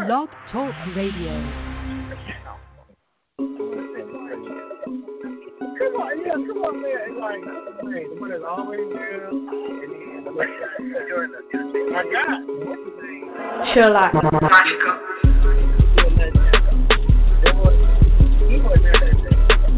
Blog Talk Radio. Come on, yeah, come on, man. It's like, hey, the one is always there. And then, my God, what's his name? Sherlock. He was there that day.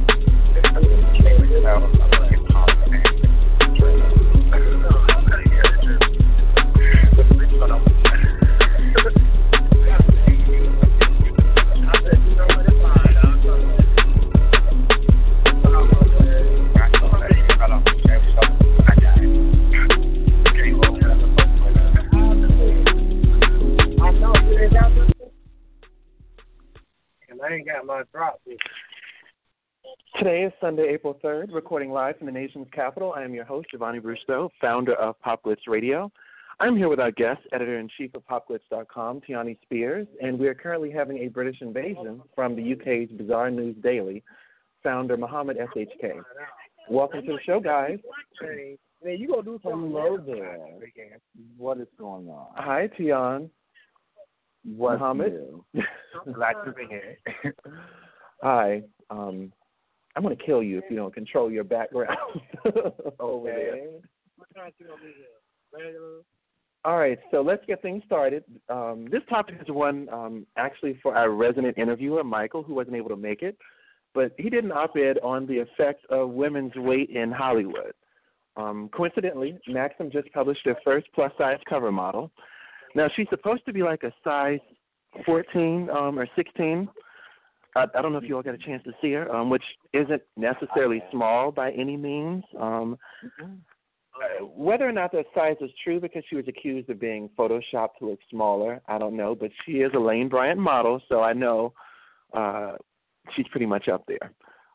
I ain't got my drop. Today is Sunday, April 3rd, recording live from the nation's capital. I am your host, Giovanni Brusco, founder of PopGlitz Radio. I'm here with our guest, editor-in-chief of PopGlitz.com, Tiani Spears, and we are currently having a British invasion from the UK's Bizarre News Daily, founder Mohammed SHK. Welcome to the show, guys. Hey, you gonna do something? Hello there. What is going on? Hi, Tian. What's Mohammed? new? Glad to be here. Hi. I'm going to kill you if you don't control your background over there. What time you gonna be here? Regular? All right, so let's get things started. This topic is one actually for our resident interviewer, Michael, who wasn't able to make it, but he did an op-ed on the effect of women's weight in Hollywood. Coincidentally, Maxim just published their first plus-size cover model. Now, she's supposed to be like a size 14 or 16. I don't know if you all got a chance to see her, which isn't necessarily small by any means. Whether or not that size is true, because she was accused of being photoshopped to look smaller, I don't know. But she is a Lane Bryant model, so I know she's pretty much up there.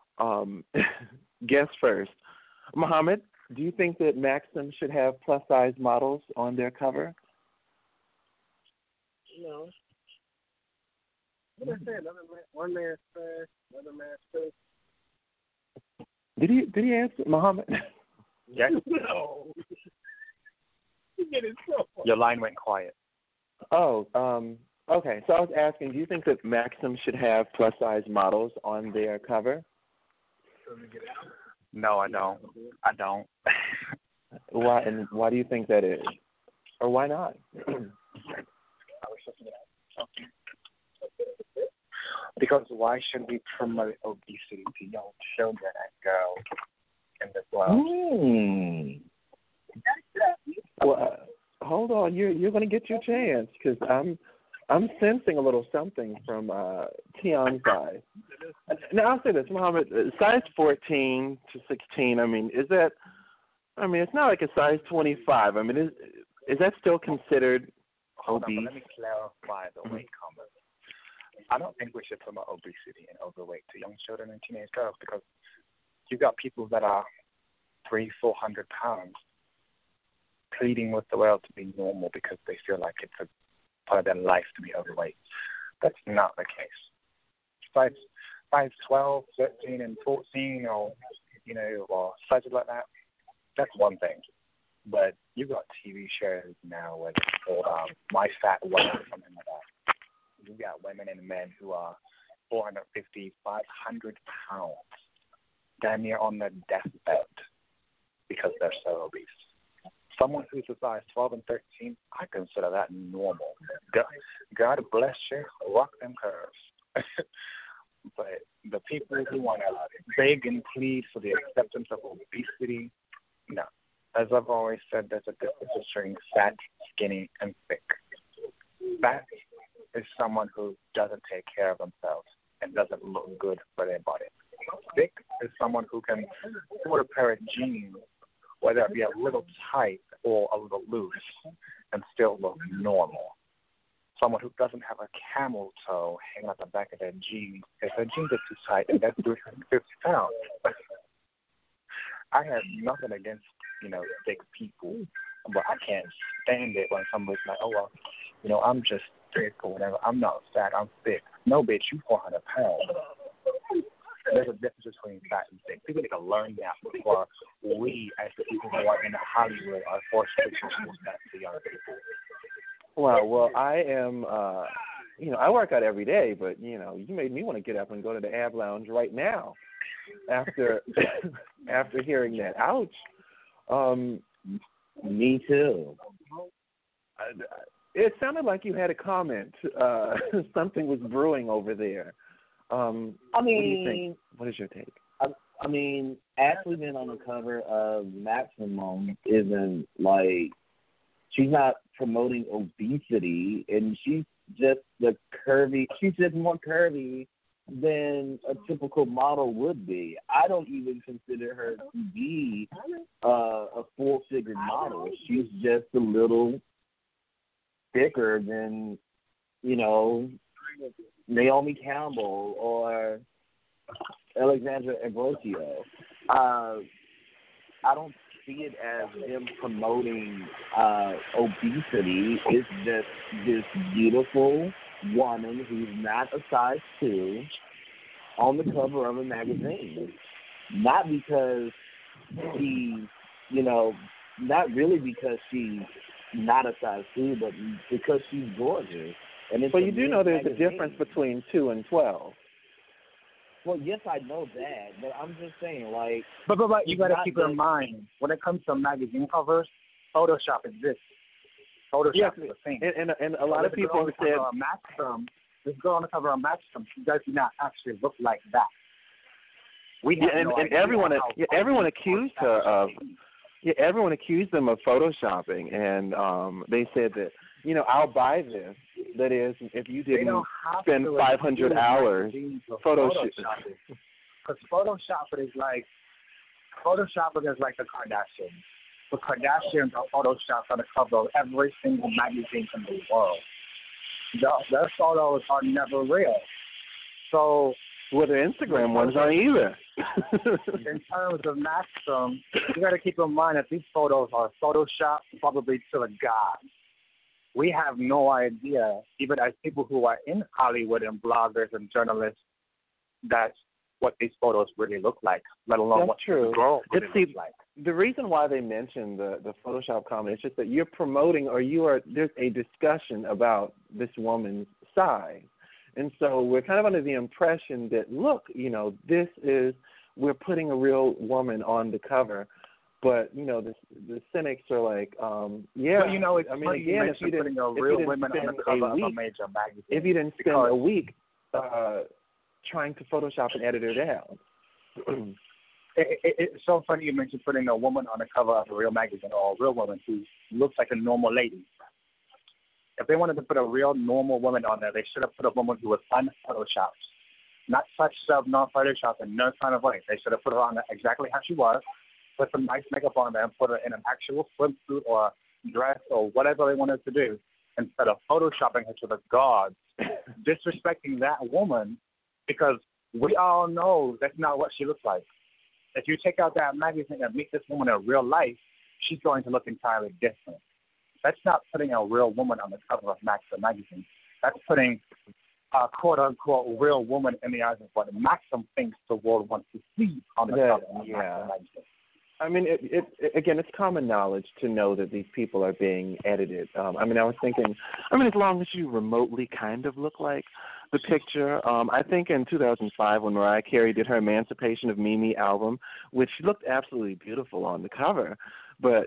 Guess first. Mohammed, do you think that Maxim should have plus-size models on their cover? No. What did I say? One man's trash, another man's trash. Did he answer, Mohammed? Yes. No. You get in trouble. Your line went quiet. Oh, okay. So I was asking, do you think that Maxim should have plus-size models on their cover? No, I don't. I don't. Why? And why do you think that is? Or why not? Because why should we promote obesity to young children and girls in this world? Well, hold on. You're going to get your chance, because I'm sensing a little something from Tian's side. Now, I'll say this, Mohammed, size 14 to 16, I mean, is that, I mean, it's not like a size 25. I mean, is that still considered Hold obese? on, but let me clarify the weight comment. I don't think we should promote obesity and overweight to young children and teenage girls, because you've got people that are 300-400 pounds pleading with the world to be normal because they feel like it's a part of their life to be overweight. That's not the case. Size 12, 13, and 14, or or sizes like that, that's one thing. But you've got TV shows now where it's called My Fat Woman or something like that. You've got women and men who are 450, 500 pounds, damn near on their deathbed because they're so obese. Someone who's a size 12 and 13, I consider that normal. God bless you, rock them curves. But the people who want to beg and plead for the acceptance of obesity, no. As I've always said, there's a difference between fat, skinny, and thick. Fat is someone who doesn't take care of themselves and doesn't look good for their body. Thick is someone who can put a pair of jeans, whether it be a little tight or a little loose, and still look normal. Someone who doesn't have a camel toe hanging out the back of their jeans, if their jeans are too tight, and that's 350 pounds. I have nothing against, thick people, but I can't stand it when somebody's like, oh, well, I'm just thick or whatever. I'm not fat, I'm thick. No, bitch, you 400 pounds. There's a difference between fat and thick. People need to learn that before we, as the people who are in Hollywood, are forced to teach that to young people. Well, I am I work out every day, but you made me want to get up and go to the Ab Lounge right now after after hearing that. Ouch. Me too. It sounded like you had a comment. Something was brewing over there. What do you think? What is your take? I mean, Ashley being on the cover of Maximum isn't like, she's not promoting obesity, and she's just she's just more curvy than a typical model would be. I don't even consider her to be a full-figured model. She's just a little thicker than, Naomi Campbell or Alexandra Ambrosio. I don't see it as them promoting obesity. It's just this beautiful woman who's not a size 2 on the cover of a magazine. Not because she, not really because she's not a size 2, but because she's gorgeous. And but you do know there's a difference between 2 and 12. Well, yes, I know that, but I'm just saying, like... But you got to keep in mind, when it comes to magazine covers, Photoshop exists. Photoshop is a thing. And a lot of people have said... This girl on the cover of Maxim, she does not actually look like that. Everyone accused her of... Yeah, everyone accused them of photoshopping, and they said that, I'll buy this. That is, if you didn't spend 500 hours photoshopping. Because Photoshopping is like the Kardashians. The Kardashians are photoshopped on the cover of every single magazine in the world. Their photos are never real. So... Well, the Instagram ones aren't either. In terms of Maxim, you got to keep in mind that these photos are photoshopped probably to the gods. We have no idea, even as people who are in Hollywood and bloggers and journalists, that's what these photos really look like, let alone what the girl really looks like. The reason why they mention the Photoshop comment is just that you're promoting there's a discussion about this woman's size. And so we're kind of under the impression that, look, we're putting a real woman on the cover. But, the cynics are like, yeah. But, it's funny again, if you didn't putting a real woman on the cover of a major magazine. If you didn't spend a week trying to Photoshop and edit her down. It's so funny you mentioned putting a woman on the cover of a real magazine or a real woman who looks like a normal lady. If they wanted to put a real normal woman on there, they should have put a woman who was unphotoshopped. Not touched up, not photoshopped in no kind of way. They should have put her on there exactly how she was, put some nice makeup on there, and put her in an actual swimsuit or dress or whatever they wanted to do, instead of photoshopping her to the gods, disrespecting that woman, because we all know that's not what she looks like. If you take out that magazine and meet this woman in real life, she's going to look entirely different. That's not putting a real woman on the cover of Maxim magazine. That's putting a quote-unquote real woman in the eyes of what Maxim thinks the world wants to see on the cover of Maxim magazine. I mean, again, it's common knowledge to know that these people are being edited. I was thinking, as long as you remotely kind of look like the picture. I think in 2005 when Mariah Carey did her Emancipation of Mimi album, which looked absolutely beautiful on the cover, but,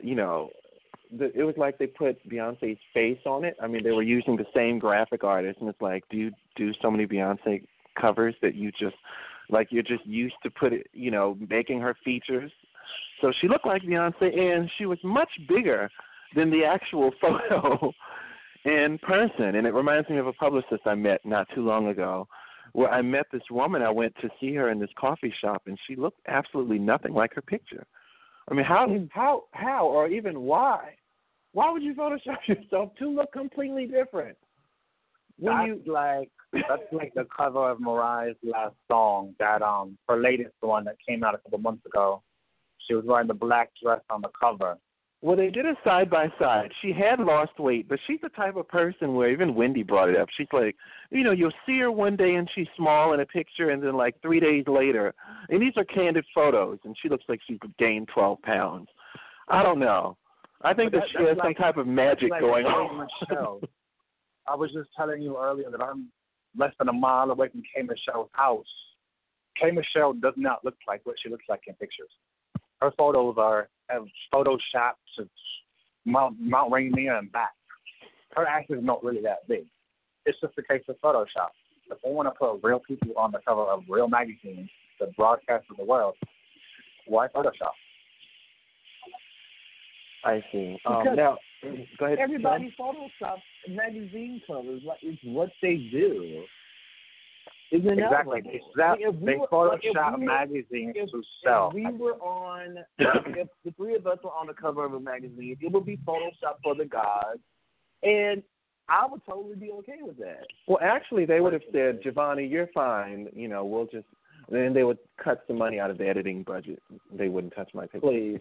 it was like they put Beyonce's face on it. They were using the same graphic artist, and it's like, do you do so many Beyonce covers that you're just used to making her features? So she looked like Beyonce, and she was much bigger than the actual photo in person. And it reminds me of a publicist I met not too long ago, where I met this woman. I went to see her in this coffee shop, and she looked absolutely nothing like her picture. How, or even why? Why would you Photoshop yourself to look completely different? That's like the cover of Mariah's last song, that her latest one that came out a couple months ago. She was wearing the black dress on the cover. Well, they did a side-by-side. She had lost weight, but she's the type of person where even Wendy brought it up. She's like, you'll see her one day and she's small in a picture, and then 3 days later, and these are candid photos, and she looks like she's gained 12 pounds. I don't know. I think that she has some type of magic going on. I was just telling you earlier that I'm less than a mile away from K. Michelle's house. K. Michelle does not look like what she looks like in pictures. Her photos have photoshopped to Mount Rainier and back. Her ass is not really that big. It's just a case of Photoshop. If they want to put real people on the cover of real magazines that broadcast to the world, why Photoshop? I see. Now, go ahead. Everybody photoshops magazine covers. Like, it's what they do. It's inevitable. Exactly. They Photoshop magazines to sell. If we were on, if the three of us were on the cover of a magazine, it would be Photoshopped for the guys, and I would totally be okay with that. Well, actually, they would have said, Giovanni, you're fine. You know, we'll just. Then they would cut some money out of the editing budget. They wouldn't touch my picture. Please.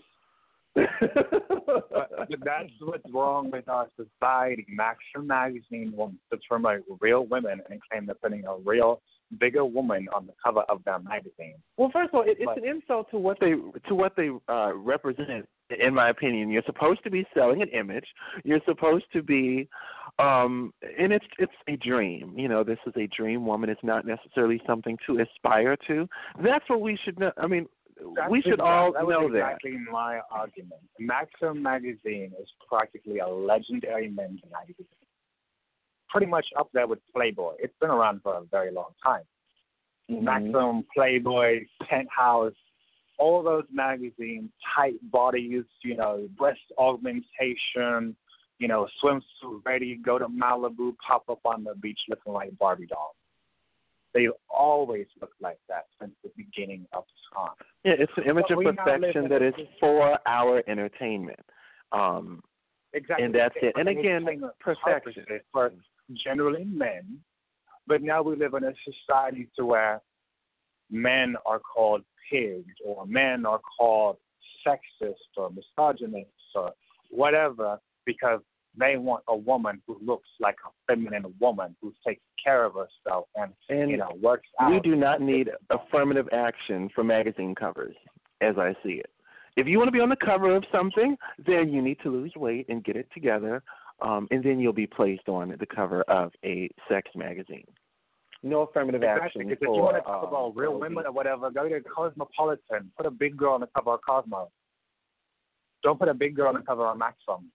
But that's what's wrong with our society. Maxim magazine wants to promote real women and claim they're putting a real bigger woman on the cover of their magazine. Well, first of all, it's an insult to what they represent. In my opinion, you're supposed to be selling an image. You're supposed to be, and it's a dream. You know, this is a dream woman. It's not necessarily something to aspire to. That's what we should know. I mean, we should all know that. That's exactly my argument. Maxim magazine is practically a legendary men's magazine. Pretty much up there with Playboy. It's been around for a very long time. Mm-hmm. Maxim, Playboy, Penthouse, all those magazines, tight bodies, you know, breast augmentation, you know, swimsuit ready, go to Malibu, pop up on the beach looking like Barbie dolls. They've always looked like that since the beginning of time. Yeah, it's an image of perfection that is for our entertainment. Exactly. And that's it. And again, perfection. For generally men, but now we live in a society to where men are called pigs or men are called sexist or misogynist or whatever because they want a woman who looks like a feminine woman who takes care of herself and you know, works out. We do not need affirmative action for magazine covers, as I see it. If you want to be on the cover of something, then you need to lose weight and get it together, and then you'll be placed on the cover of a sex magazine. No affirmative action. Because if you want to talk about real women or whatever, go to Cosmopolitan. Put a big girl on the cover of Cosmo. Don't put a big girl on the cover of Maxim.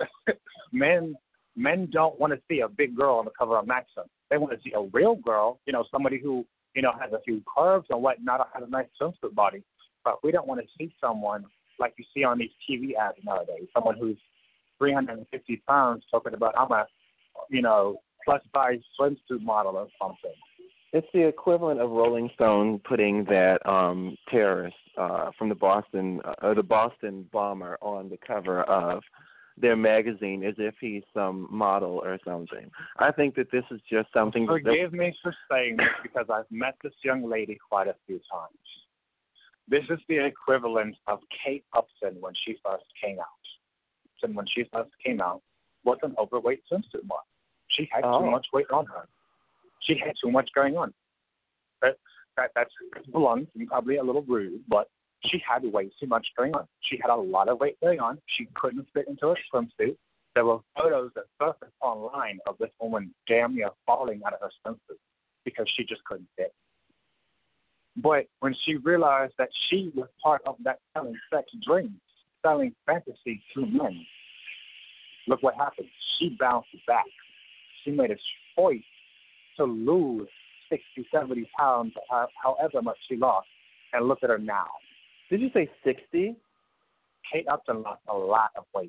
Men don't want to see a big girl on the cover of Maxim. They want to see a real girl, you know, somebody who, you know, has a few curves and whatnot, or has a nice swimsuit body. But we don't want to see someone like you see on these TV ads nowadays, someone who's 350 pounds talking about, I'm a, you know, plus-size swimsuit model or something. It's the equivalent of Rolling Stone putting that terrorist from the Boston bomber on the cover of their magazine as if he's some model or something. I think that this is just something. Forgive me for saying this because I've met this young lady quite a few times. This is the equivalent of Kate Upton when she first came out. And when she first came out, was an overweight swimsuit model. She had too much weight on her. She had too much going on. That's blunt and probably a little rude, but she had way too much going on. She had a lot of weight going on. She couldn't fit into a swimsuit. There were photos that surfaced online of this woman damn near falling out of her swimsuit because she just couldn't fit. But when she realized that she was part of that selling sex dreams, selling fantasy to men, look what happened. She bounced back. She made a choice to lose 60, 70 pounds, however much she lost, and look at her now. Did you say 60? Kate Upton lost a lot of weight.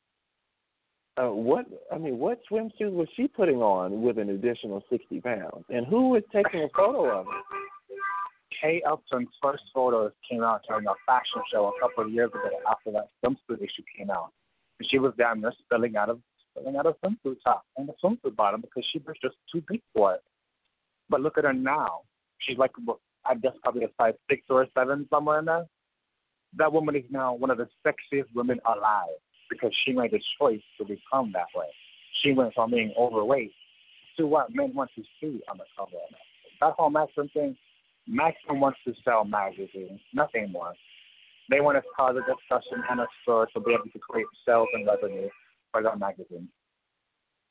What swimsuit was she putting on with an additional 60 pounds? And who was taking a photo of it? Kate Upton's first photos came out during a fashion show a couple of years ago after that swimsuit issue came out. And she was down there spilling out a swimsuit top and a swimsuit bottom because she was just too big for it. But look at her now. She's like, I guess probably a size 6 or a 7, somewhere in there. That woman is now one of the sexiest women alive because she made a choice to become that way. She went from being overweight to what men want to see on the cover. That whole Maxim thing, Maxim wants to sell magazines, nothing more. They want to cause a discussion and a store to be able to create sales and revenue for their magazine.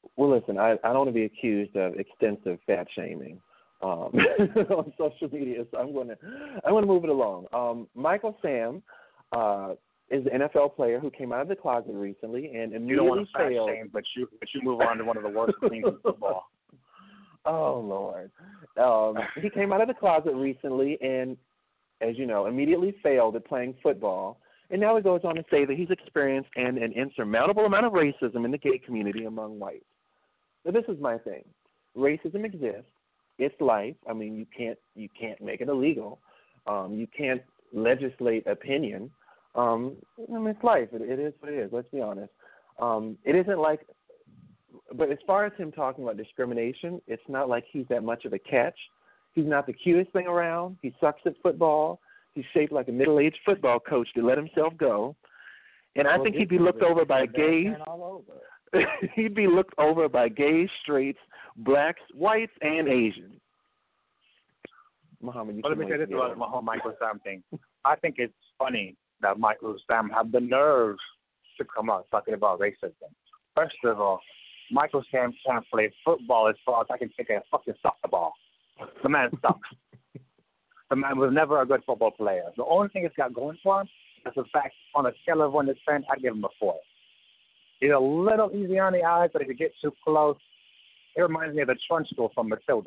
Well, listen, I don't want to be accused of extensive fat shaming on social media, so I'm going to move it along. Michael Sam is an NFL player who came out of the closet recently and immediately you don't want to fat failed. shame, but you move on to one of the worst things in football. Oh Lord, he came out of the closet recently and, as you know, immediately failed at playing football. And now he goes on to say that he's experienced an insurmountable amount of racism in the gay community among whites. Now, this is my thing. Racism exists. It's life. I mean, you can't make it illegal. You can't legislate opinion. I mean, it's life. It is what it is. Let's be honest. It isn't like, but as far as him talking about discrimination, it's not like he's that much of a catch. He's not the cutest thing around. He sucks at football. He's shaped like a middle-aged football coach that let himself go. And I think he'd be looked over by gays. He'd be looked over by gays, straights, blacks, whites, and Asians. Muhammad, let me say this about the whole Michael Sam thing. I think it's funny that Michael Sam had the nerve to come out talking about racism. First of all, Michael Sam can't play football as far as I can take a fucking soccer ball. The man sucks. The man was never a good football player. The only thing he's got going for him is the fact, on a scale of 1 to 10, I'd give him a 4. He's a little easy on the eyes, but if you get too close, it reminds me of the Trunchbull from Matilda.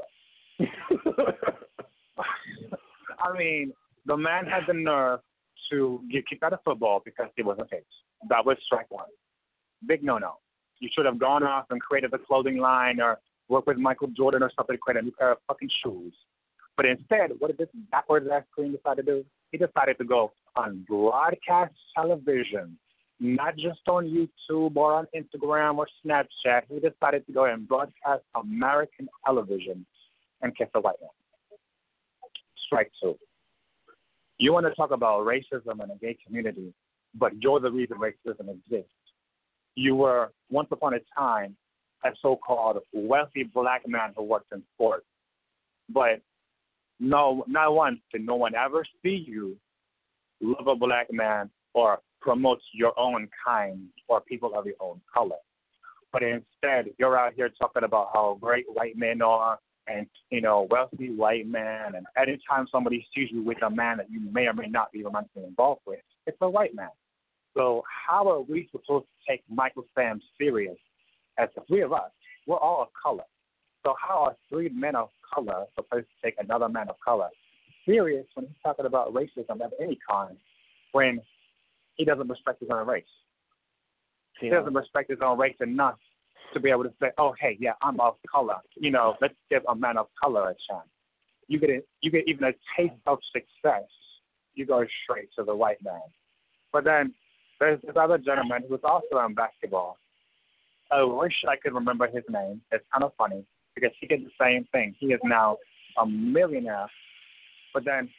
I mean, the man had the nerve to get kicked out of football because he wasn't face. That was strike one. Big no-no. You should have gone off and created a clothing line or worked with Michael Jordan or something to create a new pair of fucking shoes. But instead, what did this backwards-ass queen decide to do? He decided to go on broadcast television, not just on YouTube or on Instagram or Snapchat. He decided to go and broadcast American television and kiss a white man. Strike two. You want to talk about racism in the gay community, but you're the reason racism exists. You were, once upon a time, a so-called wealthy black man who worked in sports. But no, not once did no one ever see you love a black man or promote your own kind or people of your own color. But instead, you're out here talking about how great white men are and, you know, wealthy white man. And anytime somebody sees you with a man that you may or may not be romantically involved with, it's a white man. So how are we supposed to take Michael Sam serious as the three of us? We're all of color. So how are three men of color supposed to take another man of color serious when he's talking about racism of any kind when he doesn't respect his own race? He doesn't respect his own race enough to be able to say, oh, hey, yeah, I'm of color. You know, let's give a man of color a chance. You get even a taste of success, you go straight to the white man. But then there's this other gentleman who's also in basketball. I wish I could remember his name. It's kind of funny because he did the same thing. He is now a millionaire. But then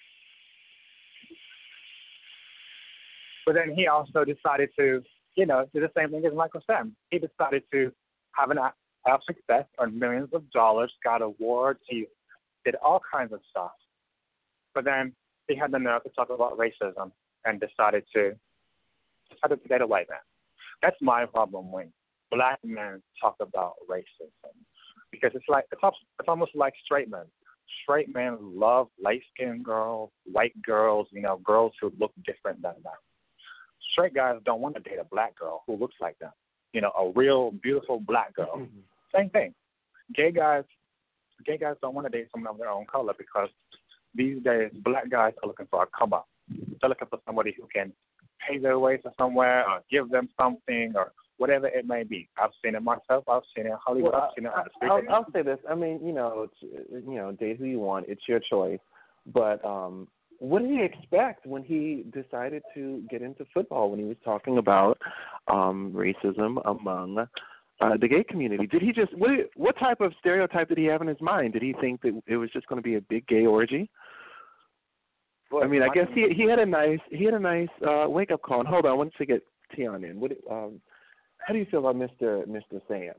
he also decided to, you know, do the same thing as Michael Sam. He decided to have success, earn millions of dollars, got awards. He did all kinds of stuff. But then he had the nerve to talk about racism and decided to date a white man. That's my problem when black men talk about racism, because it's almost like straight men. Straight men love light-skinned girls, white girls, you know, girls who look different than them. Straight guys don't want to date a black girl who looks like them, you know, a real beautiful black girl. Same thing. Gay guys don't want to date someone of their own color because these days black guys are looking for a come up. They're looking for somebody who can pay their way to somewhere or give them something or whatever it may be. I've seen it myself. I've seen it in Hollywood. Well, I've seen it on the street. I'll say this. I mean, date who you want. It's your choice. But what did he expect when he decided to get into football, when he was talking about racism among the gay community? Did he just what type of stereotype did he have in his mind? Did he think that it was just going to be a big gay orgy? Well, I mean, I guess he had a nice wake up call. And hold on, once we get Tion in, how do you feel about Mr. Sam?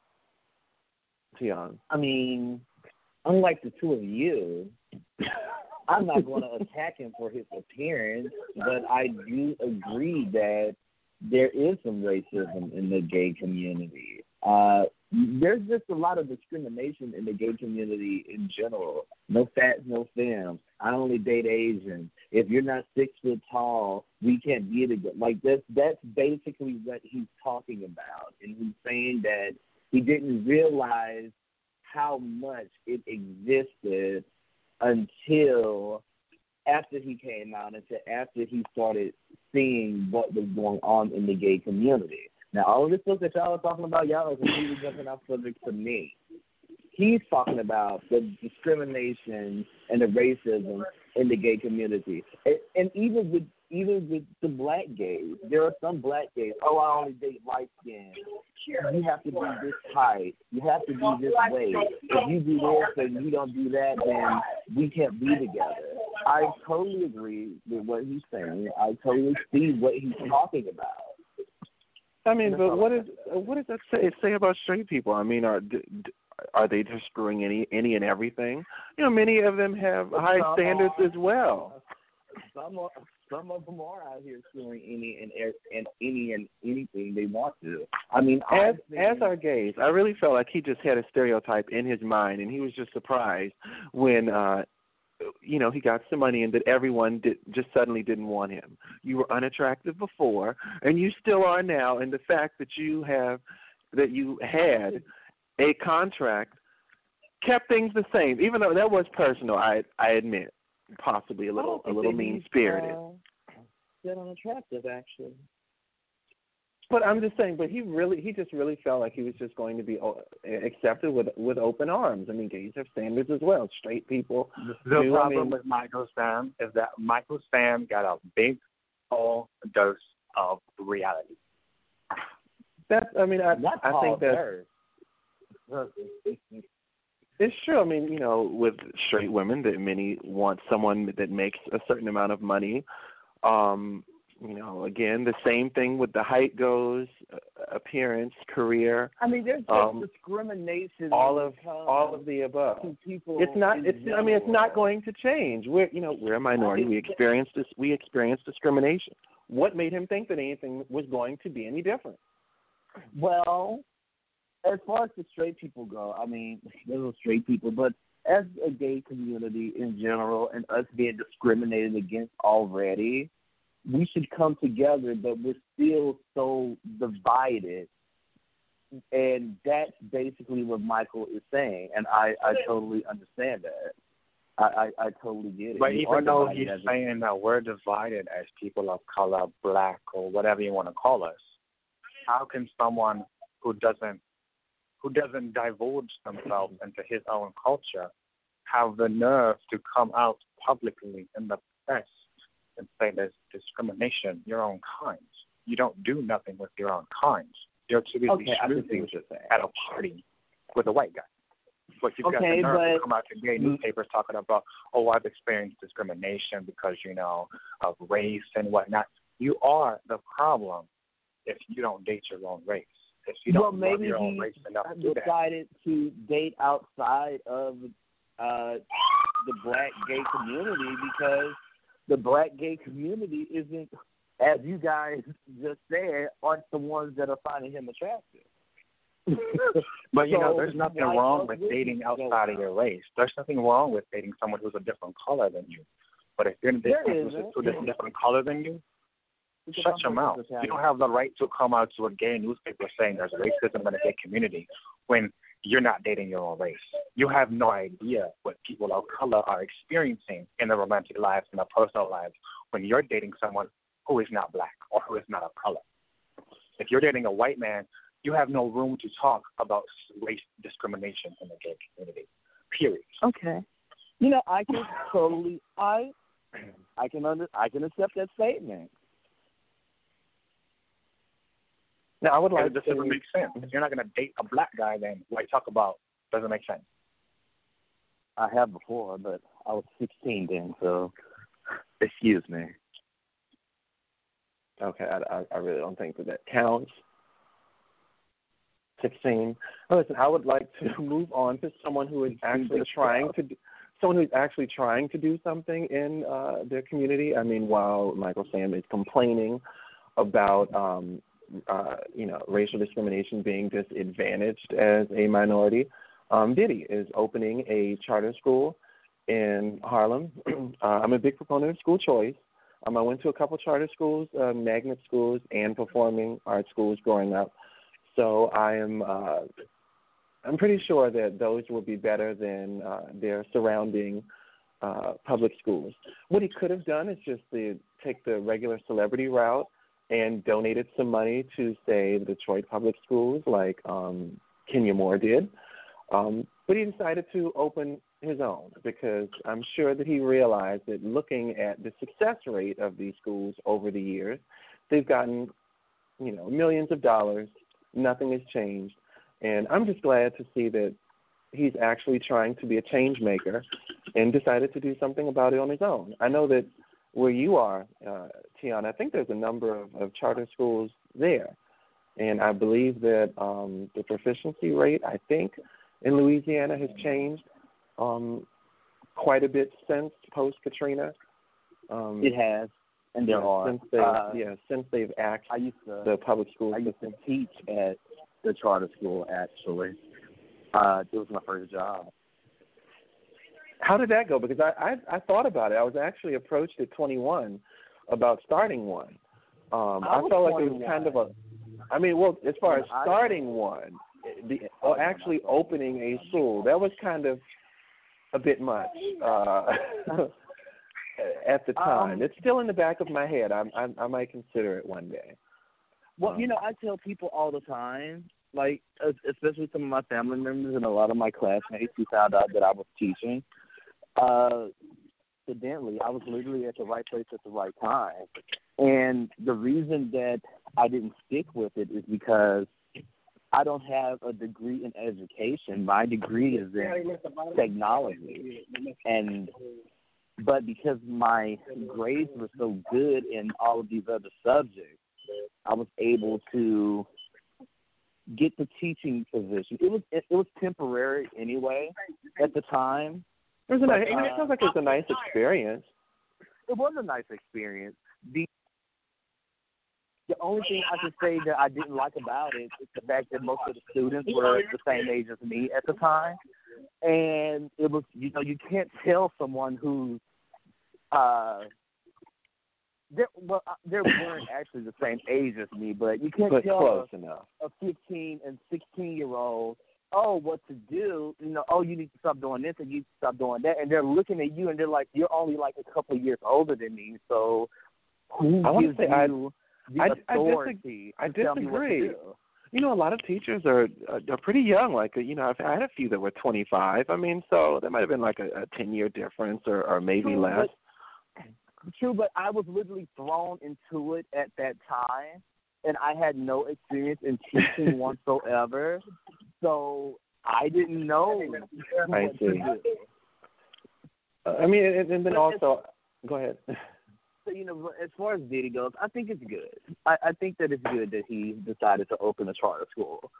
Tion. I mean, unlike the two of you, I'm not going to attack him for his appearance, but I do agree that there is some racism in the gay community. there's just a lot of discrimination in the gay community in general. No fats, no femmes. I only date Asians. If you're not 6 foot tall, we can't be together. Like that's basically what he's talking about, and he's saying that he didn't realize how much it existed until after he came out, until after he started seeing what was going on in the gay community. Now, all of this stuff that y'all are talking about, y'all are completely jumping off subject to me. He's talking about the discrimination and the racism in the gay community, and even with the black gays, there are some black gays. Oh, I only date light skin. You have to be this height. You have to be this way. If you do this and you don't do that, then we can't be together. I totally agree with what he's saying. I totally see what he's talking about. I mean, but what does that say about straight people? I mean, are they just screwing any and everything? You know, many of them have high standards as well. Some of them are out here screwing any and anything they want to. I mean, as our gays, I really felt like he just had a stereotype in his mind, and he was just surprised when he got some money and that everyone just suddenly didn't want him. You were unattractive before, and you still are now. And the fact that you had a contract kept things the same, even though that was personal. I admit, possibly a little mean spirited. Still unattractive, actually. But I'm just saying. But he just really felt like he was just going to be accepted with open arms. I mean, gays have standards as well. Straight people. The problem with Michael Sam is that Michael Sam got a big old dose of reality. I think that's. It's true. I mean, with straight women, that many want someone that makes a certain amount of money. Again, the same thing with the height goes, appearance, career. I mean, there's just discrimination. All of the above. It's not going to change. We're a minority. We experience discrimination. What made him think that anything was going to be any different? Well, as far as the straight people go, I mean, there's no straight people, but as a gay community in general and us being discriminated against already, we should come together, but we're still so divided. And that's basically what Michael is saying, and I totally understand that. I totally get it. But even though he's saying that we're divided as people of color, black, or whatever you want to call us, how can someone who doesn't divulge themselves into his own culture have the nerve to come out publicly in the press and say there's discrimination, your own kind? You don't do nothing with your own kind. You're too busy schmoozing at a party with a white guy. But you've got the nerve to come out to gay newspapers talking about, I've experienced discrimination because, of race and whatnot. You are the problem if you don't date your own race. If you don't love your own race enough to do that. Decided to date outside of the black gay community because the black gay community isn't, as you guys just said, aren't the ones that are finding him attractive. But, there's nothing wrong with dating outside of your race. There's nothing wrong with dating someone who's a different color than you. But if you're dating someone who's a different color than you, shut your mouth. You don't have the right to come out to a gay newspaper saying there's racism in the gay community when you're not dating your own race. You have no idea what people of color are experiencing in their romantic lives and their personal lives when you're dating someone who is not black or who is not of color. If you're dating a white man, you have no room to talk about race discrimination in the gay community, period. Okay. I can totally, I can accept that statement. Now, I would like this doesn't make sense. If you're not going to date a black guy, then what you talk about doesn't make sense. I have before, but I was 16 then, so excuse me. Okay, I really don't think that counts. 16. Well, listen, I would like to move on to someone who is actually trying to do something in their community. I mean, while Michael Sam is complaining about racial discrimination being disadvantaged as a minority, Diddy is opening a charter school in Harlem. I'm a big proponent of school choice. I went to a couple charter schools, magnet schools, and performing arts schools growing up. So I'm pretty sure that those will be better than their surrounding public schools. What he could have done is just to take the regular celebrity route and donated some money to, say, the Detroit public schools like Kenya Moore did. But he decided to open his own because I'm sure that he realized that looking at the success rate of these schools over the years, they've gotten, millions of dollars. Nothing has changed. And I'm just glad to see that he's actually trying to be a change maker and decided to do something about it on his own. I know that where you are, Tiana, I think there's a number of charter schools there. And I believe that the proficiency rate, I think, in Louisiana has changed quite a bit since post-Katrina. It has, and there are. Since they've axed the public school system. I used to teach at the charter school, actually. It was my first job. How did that go? Because I thought about it. I was actually approached at 21 about starting one. I felt like it was kind of as far as starting one, actually opening a school, that was kind of a bit much at the time. It's still in the back of my head. I might consider it one day. Well, I tell people all the time, like, especially some of my family members and a lot of my classmates who found out that I was teaching, incidentally, I was literally at the right place at the right time. And the reason that I didn't stick with it is because I don't have a degree in education. My degree is in technology. But because my grades were so good in all of these other subjects, I was able to get the teaching position. It was temporary anyway at the time. It sounds like it was a nice experience. It was a nice experience. The only thing I could say that I didn't like about it is the fact that most of the students were the same age as me at the time. And it was, you can't tell someone who, they weren't actually the same age as me, but you can't tell close enough. A 15 and 16-year-old, what to do, you need to stop doing this and you need to stop doing that. And they're looking at you and they're like, you're only like a couple of years older than me, so who gives you the authority I to tell me what to disagree. do? A lot of teachers are pretty young. Like, I've had a few that were 25. So there might have been like a 10-year difference or maybe less. True, but I was literally thrown into it at that time, and I had no experience in teaching whatsoever, so I didn't know what to do. And then also, go ahead. So, as far as Diddy goes, I think it's good. I think that it's good that he decided to open a charter school.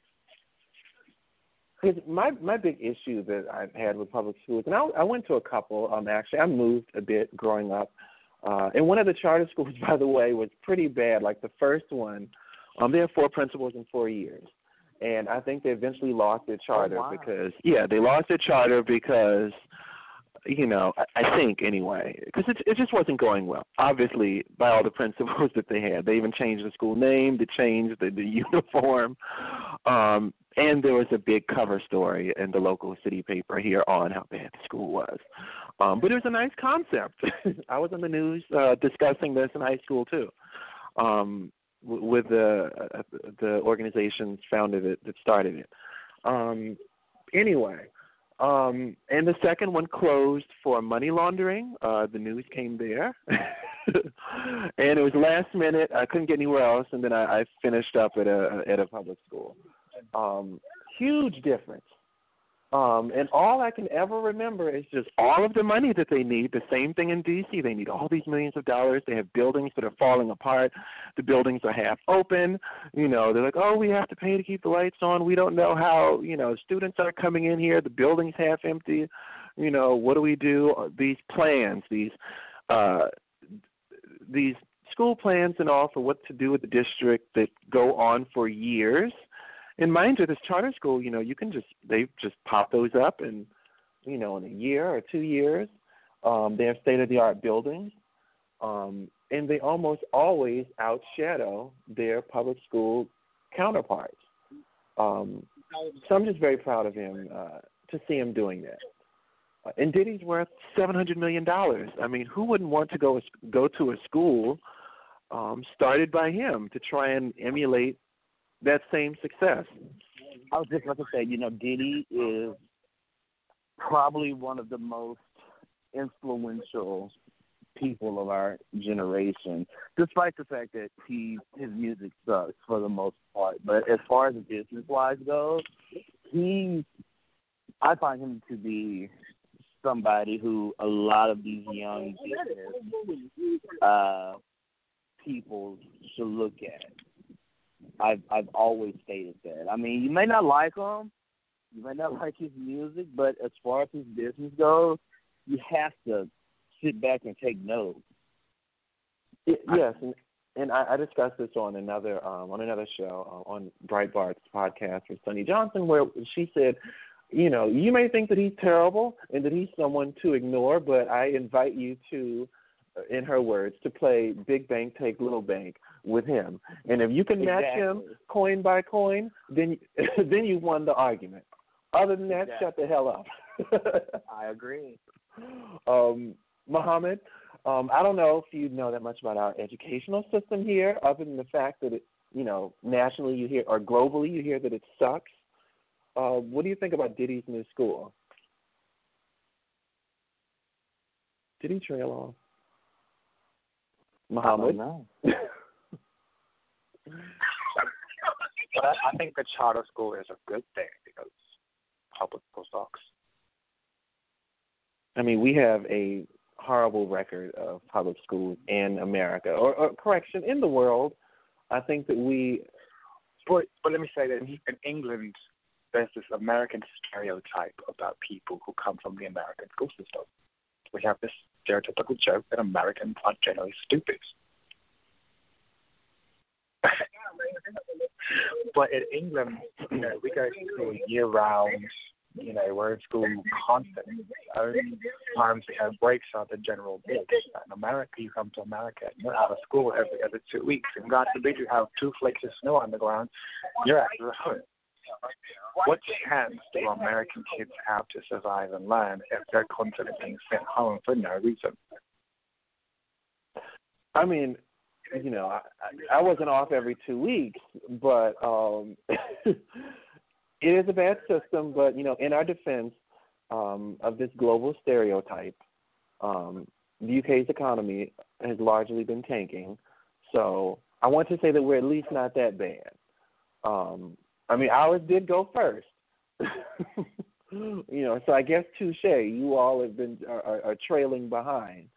Because my big issue that I've had with public schools, and I went to a couple, actually. I moved a bit growing up. And one of the charter schools, by the way, was pretty bad. Like the first one, they had 4 principals in 4 years. And I think they eventually lost their charter because they lost their charter because, I think anyway, because it just wasn't going well. Obviously, by all the principals that they had. They even changed the school name, they changed the uniform. And there was a big cover story in the local city paper here on how bad the school was. But it was a nice concept. I was on the news discussing this in high school too, with the organizations that started it. Anyway, and the second one closed for money laundering. The news came there. And it was last minute. I couldn't get anywhere else, and then I finished up at a public school. Huge difference. And all I can ever remember is just all of the money that they need. The same thing in D.C. They need all these millions of dollars. They have buildings that are falling apart. The buildings are half open. They're like, we have to pay to keep the lights on. We don't know how, students are coming in here. The building's half empty. What do we do? These plans, these school plans and all for what to do with the district that go on for years. And mind you, this charter school, you can they just pop those up and, in a year or 2 years. They have state-of-the-art buildings. And they almost always outshadow their public school counterparts. So I'm just very proud of him to see him doing that. And Diddy's worth $700 million. I mean, who wouldn't want to go to a school started by him to try and emulate that same success? I was just about to say, Diddy is probably one of the most influential people of our generation, despite the fact that his music sucks for the most part. But as far as business-wise goes, I find him to be somebody who a lot of these young business people should look at. I've always stated that. I mean, you may not like him, you may not like his music, but as far as his business goes, you have to sit back and take notes. Yes, and I discussed this on another show on Breitbart's podcast with Sonny Johnson, where she said, you may think that he's terrible and that he's someone to ignore, but I invite you to, in her words, to play Big Bank Take Little Bank with him. And if you can match him coin by coin, then you've won the argument. Other than that, shut the hell up. I agree. Muhammad, I don't know if you know that much about our educational system here, other than the fact that nationally you hear, or globally you hear that it sucks. What do you think about Diddy's new school? Did he trail off? Muhammad? I don't know. But I think the charter school is a good thing because public school sucks. I mean, we have a horrible record of public schools in America, or correction, in the world. I think that we... But let me say that in England, there's this American stereotype about people who come from the American school system. We have this stereotypical joke that Americans are generally stupid. But in England, we go to school year-round. We're in school constantly. The only times we have breaks are the general breaks. In America, you come to America, you're out of school every other 2 weeks. And God forbid you have 2 flakes of snow on the ground, you're actually home. What chance do American kids have to survive and learn if they're constantly being sent home for no reason? I mean, I wasn't off every 2 weeks, but it is a bad system. But, in our defense of this global stereotype, the UK's economy has largely been tanking. So I want to say that we're at least not that bad. I mean, ours did go first. So I guess touche. You all have been are trailing behind.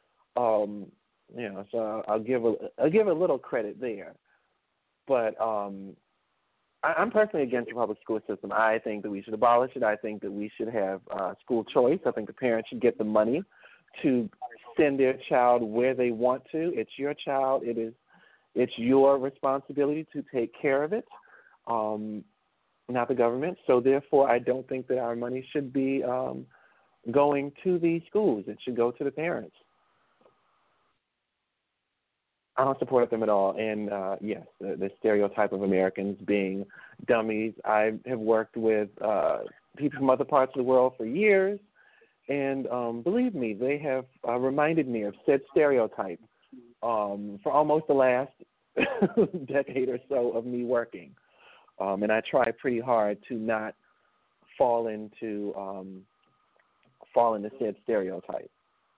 So I'll give a little credit there. But I'm personally against the public school system. I think that we should abolish it. I think that we should have school choice. I think the parents should get the money to send their child where they want to. It's your child. It's your responsibility to take care of it, not the government. So therefore, I don't think that our money should be going to these schools. It should go to the parents. I don't support them at all. And, yes, the stereotype of Americans being dummies. I have worked with people from other parts of the world for years, and believe me, they have reminded me of said stereotype for almost the last decade or so of me working. And I try pretty hard to not fall into said stereotype.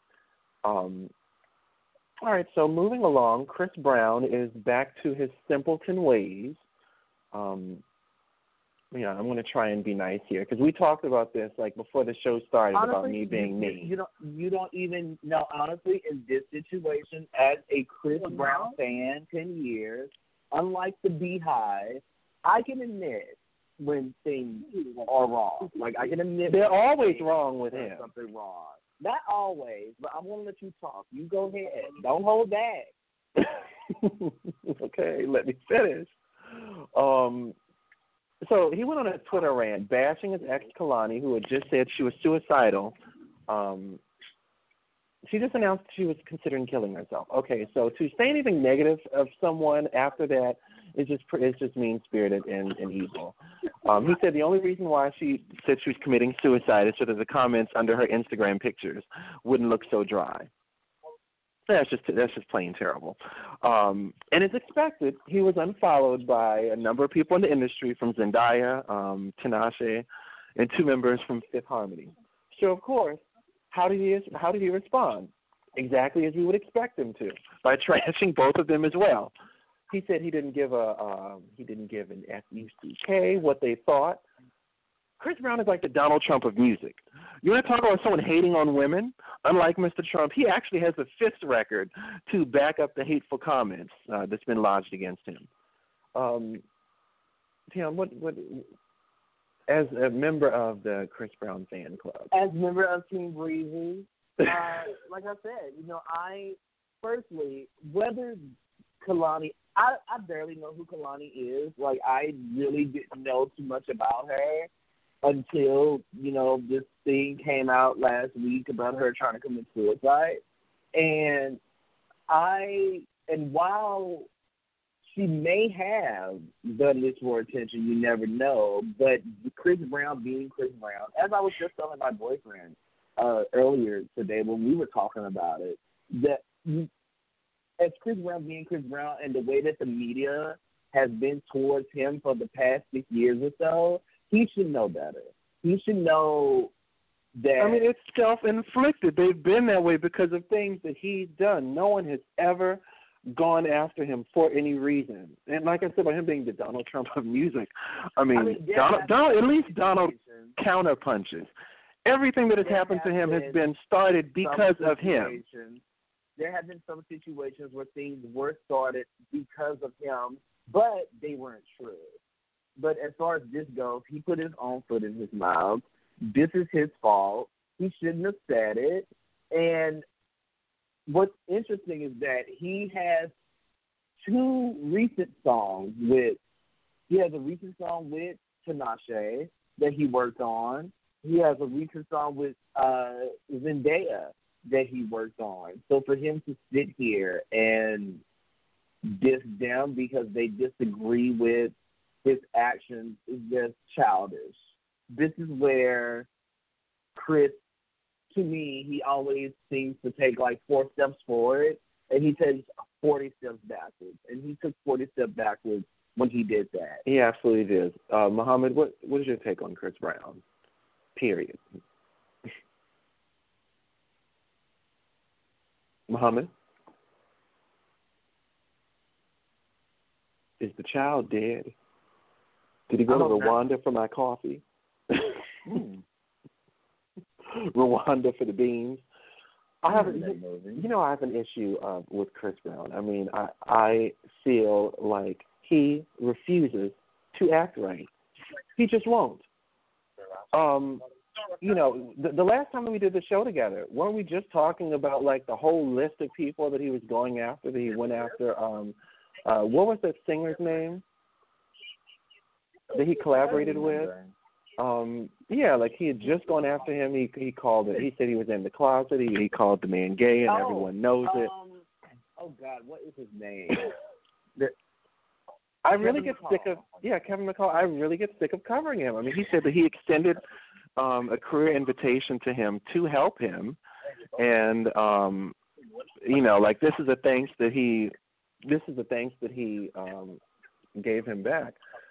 All right, so moving along, Chris Brown is back to his simpleton ways. I'm going to try and be nice here because we talked about this before the show started, honestly, about me being me. You don't even know, honestly, in this situation, as a Chris Brown fan, 10 years, unlike the Beehive, I can admit when things are wrong. I can admit they're always wrong with him. Something wrong. Not always, but I'm going to let you talk. You go ahead. Don't hold back. Okay, let me finish. So he went on a Twitter rant bashing his ex Kalani, who had just said she was suicidal. She just announced she was considering killing herself. Okay, so to say anything negative of someone after that is just mean spirited and evil. He said the only reason why she said she was committing suicide is so that the comments under her Instagram pictures wouldn't look so dry. That's just plain terrible. And as expected, he was unfollowed by a number of people in the industry, from Zendaya, Tinashe, and 2 members from Fifth Harmony. So of course, how did he respond? Exactly as we would expect him to, by trashing both of them as well. He said he didn't give an FUCK what they thought. Chris Brown is like the Donald Trump of music. You want to talk about someone hating on women? Unlike Mr. Trump, he actually has the 5th record to back up the hateful comments that's been lodged against him. Tim, what as a member of the Chris Brown fan club, as a member of Team Breezy, like I said, I personally, whether Kalani, I barely know who Kalani is. Like, I really didn't know too much about her until, this thing came out last week about her trying to commit suicide. And while she may have done this for attention, you never know, but Chris Brown being Chris Brown, as I was just telling my boyfriend earlier today when we were talking about it, that as Chris Brown being Chris Brown and the way that the media has been towards him for the past 6 years or so, he should know better. He should know that. I mean, it's self-inflicted. They've been that way because of things that he's done. No one has ever gone after him for any reason. And like I said about him being the Donald Trump of music, Donald counterpunches. Everything that has happened to him has been started because of him. There have been some situations where things were started because of him, but they weren't true. But as far as this goes, he put his own foot in his mouth. This is his fault. He shouldn't have said it. And what's interesting is that he has 2 recent songs with – he has a recent song with Tinashe that he worked on. He has a recent song with Zendaya that he worked on. So for him to sit here and diss them because they disagree with his actions is just childish. This is where Chris, to me, he always seems to take like 4 steps forward, and he takes 40 steps backwards. And he took 40 steps backwards when he did that. He absolutely did. Muhammad, what is your take on Chris Brown? Period. Muhammad? Is the child dead? Did he go to Rwanda for my coffee? Rwanda for the beans. I have an issue with Chris Brown. I mean, I feel like he refuses to act right. He just won't. The last time we did the show together, weren't we just talking about like the whole list of people that he was going after? That he went after. What was that singer's name that he collaborated with? Like he had just gone after him. He called it. He said he was in the closet. He called the man gay, and everyone knows it. Oh God, what is his name? I really get sick of Kevin McCall. I really get sick of covering him. I mean, he said that he extended a career invitation to him to help him, and like this is the thanks that he gave him back.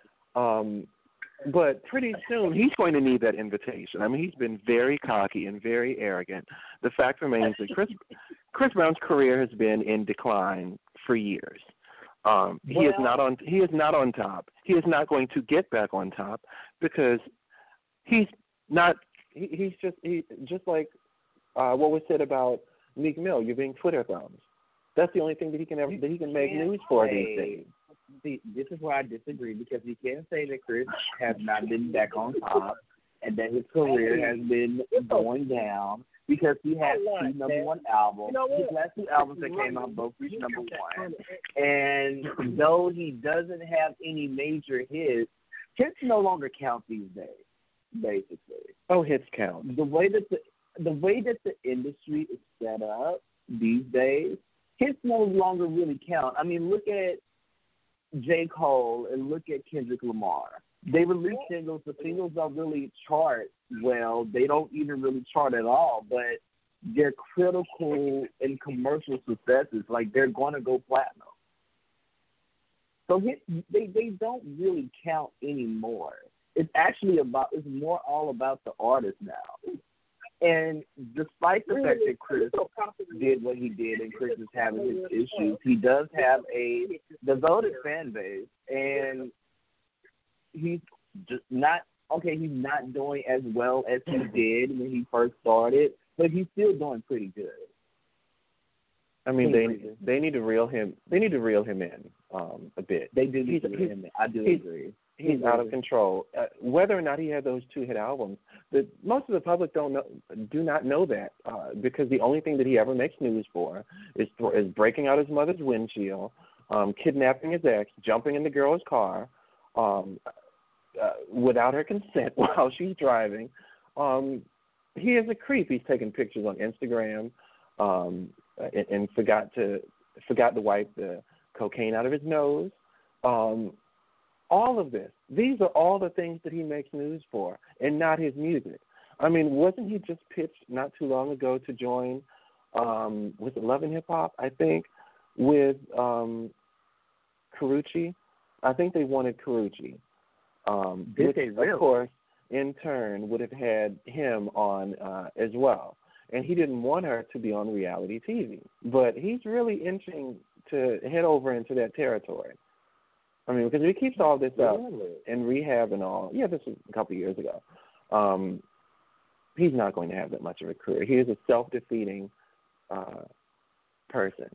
But pretty soon he's going to need that invitation. I mean, he's been very cocky and very arrogant. The fact remains that Chris Brown's career has been in decline for years. He is not on top. He is not going to get back on top because he's not. He's just like what was said about Meek Mill. You're being Twitter thumbs. That's the only thing that he can make news for these days. See, this is where I disagree because you can't say that Chris has not been back on top and that his career has been going down because he had two number one albums. His last two albums that came out both reached number one. And though he doesn't have any major hits no longer count these days, basically. Oh, hits count. The way that the industry is set up these days, hits no longer really count. I mean, look at J. Cole and look at Kendrick Lamar. They release singles. The singles don't really chart well. They don't even really chart at all, but they're critical and commercial successes. Like, they're going to go platinum. So they don't really count anymore. It's actually it's more all about the artist now. And despite the fact that Chris did what he did and Chris is having his issues, he does have a devoted fan base, and he's just not he's not doing as well as he did when he first started, but he's still doing pretty good. I mean, they need to reel him. They need to reel him in a bit. They do need to reel him in. I do agree. He's out of control. Whether or not he had those two hit albums, most of the public do not know that because the only thing that he ever makes news for is breaking out his mother's windshield, kidnapping his ex, jumping in the girl's car without her consent while she's driving. He is a creep. He's taking pictures on Instagram and forgot to wipe the cocaine out of his nose. All of this. These are all the things that he makes news for, and not his music. I mean, wasn't he just pitched not too long ago to join, was it Love and Hip Hop, I think, with Karrueche? I think they wanted Karrueche. Which, of course, in turn, would have had him on as well. And he didn't want her to be on reality TV. But he's really inching to head over into that territory. I mean, because if he keeps all this up in rehab and all, this was a couple of years ago, he's not going to have that much of a career. He is a self-defeating person.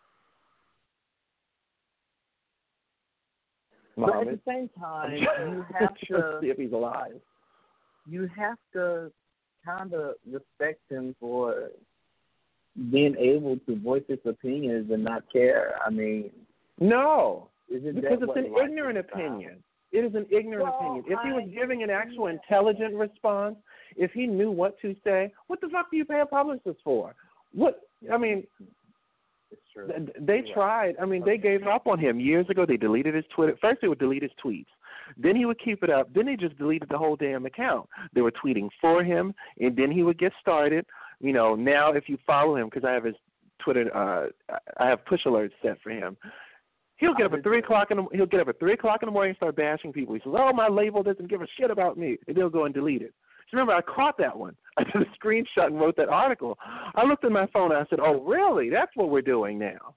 But at the same time, you have to see if he's alive. You have to kind of respect him for being able to voice his opinions and not care. I mean, no. Because it's an ignorant opinion. It is an ignorant opinion. If he was giving an actual intelligent response, if he knew what to say, what the fuck do you pay a publicist for? What? I mean, it's true. They tried. I mean, they gave up on him years ago. They deleted his Twitter. First, they would delete his tweets. Then he would keep it up. Then they just deleted the whole damn account. They were tweeting for him, and then he would get started. You know, now if you follow him, because I have his Twitter, I have push alerts set for him. He'll get up at 3 o'clock in the morning and start bashing people. He says, "Oh, my label doesn't give a shit about me," and they'll go and delete it. So remember, I caught that one. I did a screenshot and wrote that article. I looked at my phone and I said, "Oh, really? That's what we're doing now."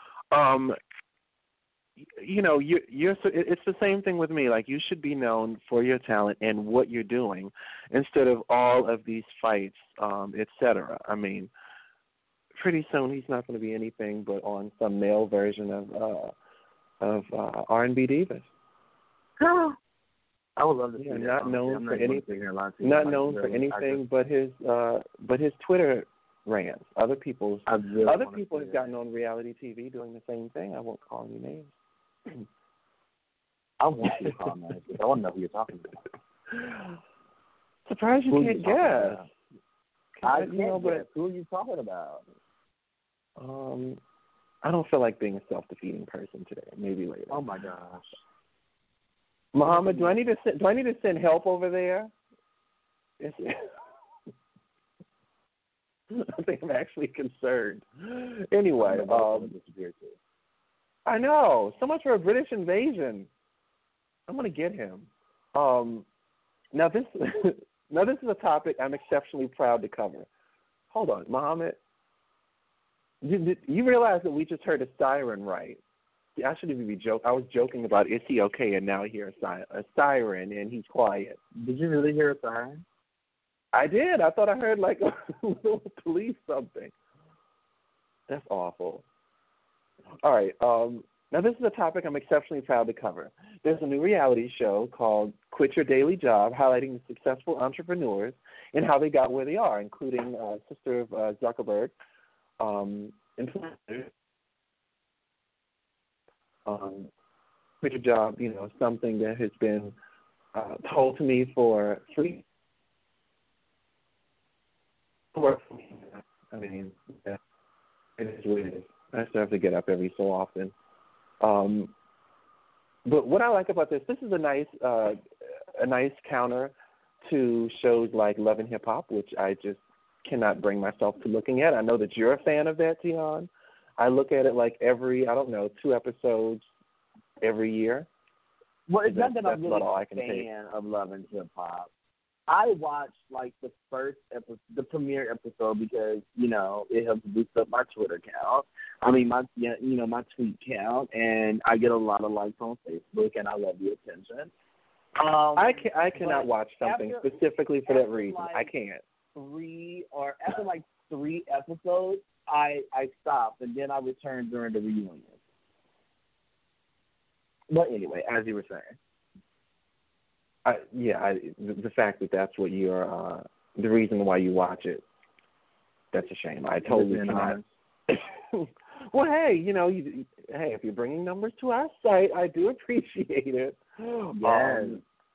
You know, it's the same thing with me. Like, you should be known for your talent and what you're doing, instead of all of these fights, etc. I mean, pretty soon he's not going to be anything but on some male version of R&B divas. I would love to see not known for anything. Not known for anything but his Twitter rants. Other people have gotten on reality TV doing the same thing. I won't call any names. I want you to call names. I want to know who you're talking about. Surprised you can't guess. I can't guess. Who are you talking about? I don't feel like being a self-defeating person today. Maybe later. Oh my gosh, Muhammad, do I need to send help over there? I think I'm actually concerned. Anyway, I know, so much for a British invasion. I'm gonna get him. Now this is a topic I'm exceptionally proud to cover. Hold on, Muhammad. You realize that we just heard a siren, right? See, I shouldn't even be joking. I was joking about is he okay, and now I hear a siren, and he's quiet. Did you really hear a siren? I did. I thought I heard like a little police something. That's awful. All right. Now, this is a topic I'm exceptionally proud to cover. There's a new reality show called Quit Your Daily Job, highlighting the successful entrepreneurs and how they got where they are, including sister of Zuckerberg, influencers. Quit your job, something that has been told to me for free. I mean, yeah, it is what it is. I still have to get up every so often. But what I like about this is a nice counter to shows like Love and Hip Hop, which I just cannot bring myself to looking at. I know that you're a fan of that, Tion. I look at it like every, 2 episodes every year. Well, it's not that I'm really a fan of Love and Hip Hop. I watched like the first episode, the premiere episode, because it helps boost up my Twitter account. I mean my tweet count, and I get a lot of likes on Facebook, and I love the attention. I cannot watch something specifically for that reason. I can't. After like 3 episodes, I stopped, and then I returned during the reunion. But anyway, as you were saying. The fact that that's what you're, the reason why you watch it, that's a shame. I totally cannot. Well, hey, if you're bringing numbers to our site, I do appreciate it. Yes.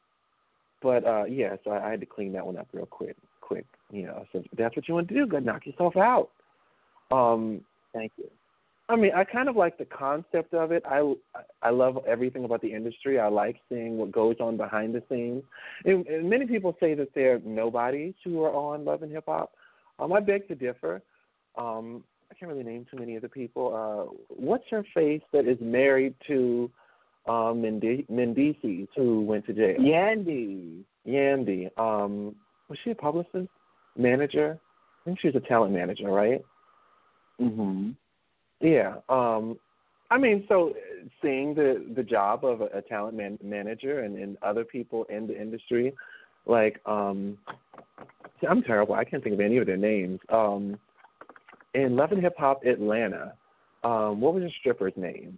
So I had to clean that one up real quick. So if that's what you want to do, go knock yourself out. Thank you. I mean, I kind of like the concept of it. I love everything about the industry. I like seeing what goes on behind the scenes. And many people say that they're nobodies who are on Love and Hip Hop. I beg to differ. I can't really name too many of the people. What's her face that is married to Mendices, who went to jail? Yandy. Was she a publicist? Manager? I think she was a talent manager, right? Mm-hmm. Yeah. I mean, so seeing the job of a talent manager and other people in the industry, like, I'm terrible. I can't think of any of their names. In Love and Hip Hop Atlanta, what was the stripper's name?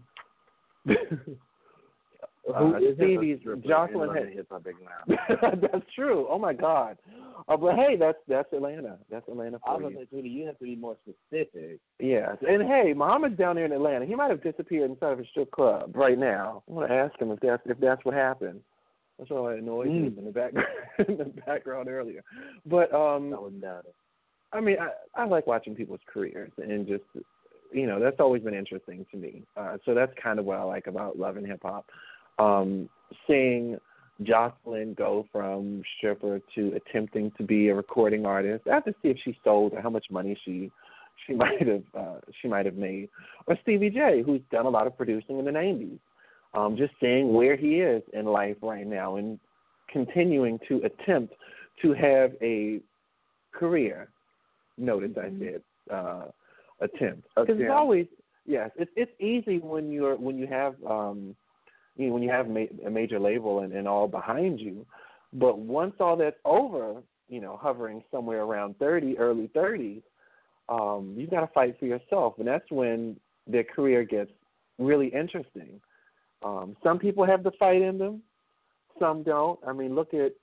Stevie's Jocelyn. That's true. Oh my God. But hey, that's Atlanta. That's Atlanta for you. I was going to say, you have to be more specific. Yes, and hey, Muhammad's down there in Atlanta. He might have disappeared inside of a strip club right now. I want to ask him if that's what happened. That's why I annoyed him in the background earlier. But I wouldn't doubt it. I mean, I like watching people's careers, and just that's always been interesting to me. So that's kind of what I like about Love and Hip Hop. Seeing Jocelyn go from stripper to attempting to be a recording artist. I have to see if she sold or how much money she might have made. Or Stevie J, who's done a lot of producing in the 90s. Just seeing where he is in life right now and continuing to attempt to have a career. Notice I said attempt, because it's always it's easy when you have a major label and all behind you, but once all that's over, hovering somewhere around early 30s, you've got to fight for yourself, and that's when their career gets really interesting. Some people have the fight in them, some don't. I mean, look at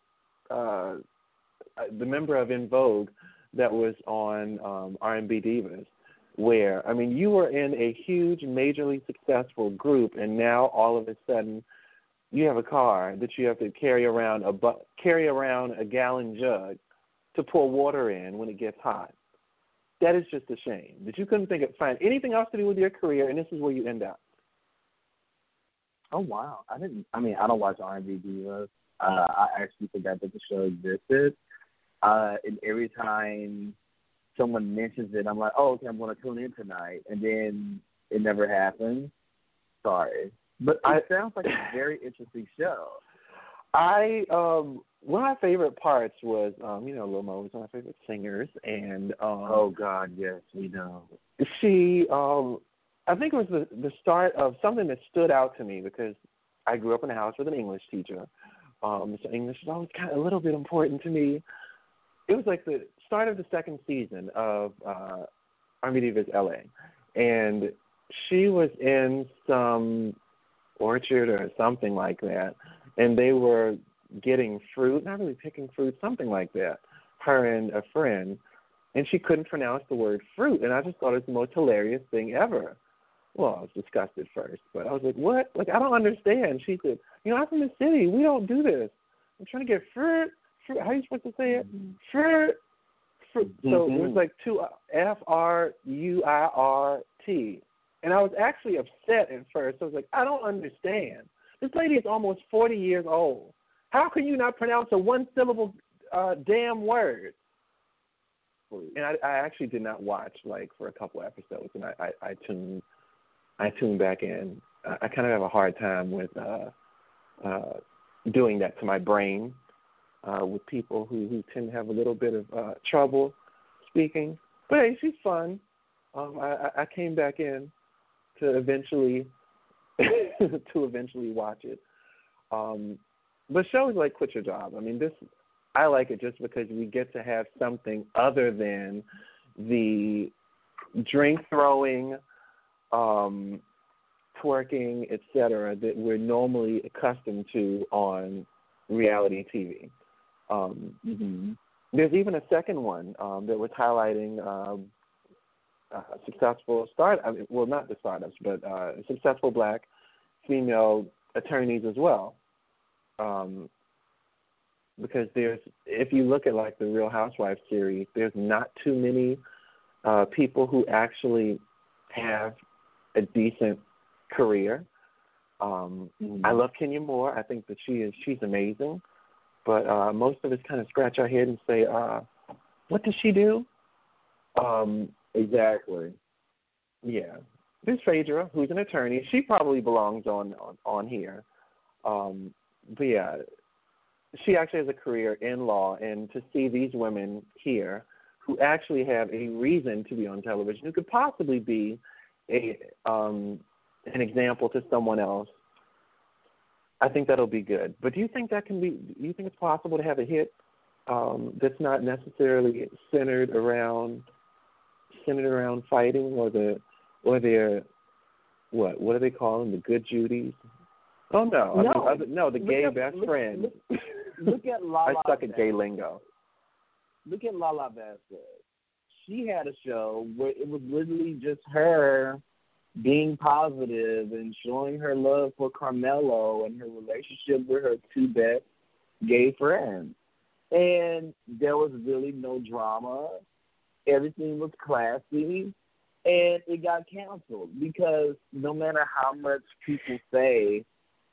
the member of En Vogue that was on R&B Divas, where, I mean, you were in a huge, majorly successful group, and now all of a sudden you have a car that you have to carry around a gallon jug to pour water in when it gets hot. That is just a shame that you couldn't find anything else to do with your career, and this is where you end up. Oh wow! I don't watch R&B Divas. I actually forgot that the show existed. And every time someone mentions it, I'm like, oh, okay, I'm going to tune in tonight. And then it never happens. Sorry. But it sounds like a very interesting show. One of my favorite parts was, Lil Mo was one of my favorite singers. And oh, God, yes, we know. She, I think it was the start of something that stood out to me, because I grew up in a house with an English teacher. So English is always kind of a little bit important to me. It was like the start of the second season of R&B Divas LA, and she was in some orchard or something like that, and they were getting fruit, not really picking fruit, something like that, her and a friend, and she couldn't pronounce the word fruit, and I just thought it was the most hilarious thing ever. Well, I was disgusted first, but I was like, what? Like, I don't understand. She said, I'm from the city. We don't do this. I'm trying to get fruit. How are you supposed to say it? Fruit. So it was like two Fruirt. And I was actually upset at first. I was like, I don't understand. This lady is almost 40 years old. How can you not pronounce a one-syllable damn word? And I actually did not watch, for a couple episodes, and I tuned back in. I kind of have a hard time with doing that to my brain with people who tend to have a little bit of trouble speaking. But hey, she's fun. I came back in to eventually watch it. But shows like Quit Your Job, I like it just because we get to have something other than the drink throwing, twerking, etc., that we're normally accustomed to on reality TV. There's even a second one that was highlighting successful not the startups, but successful black female attorneys as well. Because if you look at the Real Housewives series, there's not too many people who actually have a decent career. I love Kenya Moore. I think that she's amazing. But most of us kind of scratch our head and say, what does she do? Exactly. Yeah. There's Phaedra, who's an attorney. She probably belongs on here. But yeah, she actually has a career in law, and to see these women here who actually have a reason to be on television, who could possibly be an example to someone else, I think that'll be good. But do you think it's possible to have a hit that's not necessarily centered around fighting or their what do they call them, the good Judys? Oh no, the gay best friends. Look at Lala. I suck at gay lingo. Look at Lala Vasquez. She had a show where it was literally just her being positive and showing her love for Carmelo and her relationship with her two best gay friends. And there was really no drama. Everything was classy. And it got canceled because no matter how much people say,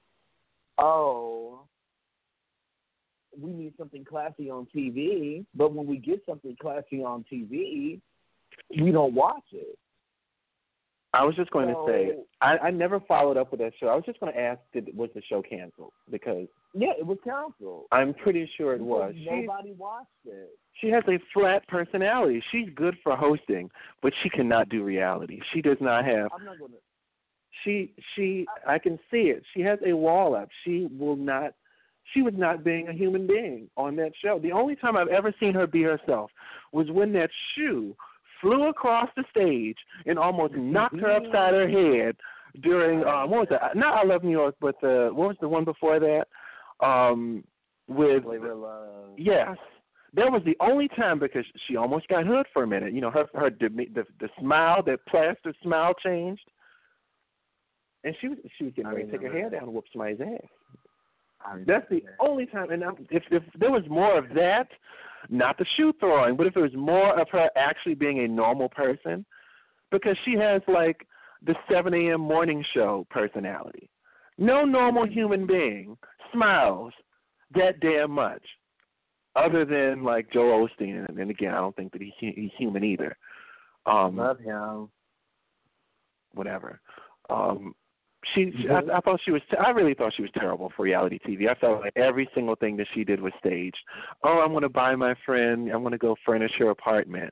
oh, we need something classy on TV, but when we get something classy on TV, we don't watch it. I was just going to say, I never followed up with that show. I was just going to ask, was the show canceled? Because yeah, it was canceled. I'm pretty sure it was. Nobody watched it. She has a flat personality. She's good for hosting, but she cannot do reality. She does not have. I'm not going to. I can see it. She has a wall up. She was not being a human being on that show. The only time I've ever seen her be herself was when that shoe flew across the stage and almost knocked her upside her head during what was that? Not I Love New York, but what was the one before that? With Flavor of Love. Yes. That was the only time because she almost got hood for a minute. The smile, that plaster smile changed. And she was getting ready to take her hair down and whoop somebody's ass. That's the only time. And if there was more of that, not the shoe throwing, but if it was more of her actually being a normal person, because she has the 7 a.m. morning show personality. No normal human being smiles that damn much, other than Joel Osteen. And again, I don't think that he's human either. Love him. Whatever. I thought she was. I really thought she was terrible for reality TV. I felt like every single thing that she did was staged. Oh, I'm going to buy my friend. I'm going to go furnish her apartment.